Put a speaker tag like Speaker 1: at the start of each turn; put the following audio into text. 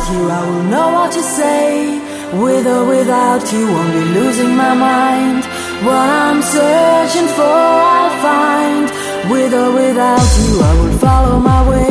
Speaker 1: you, I will know what to say. With or without you, won't be losing my mind. What I'm searching for, I'll find. With or without you, I will follow my way.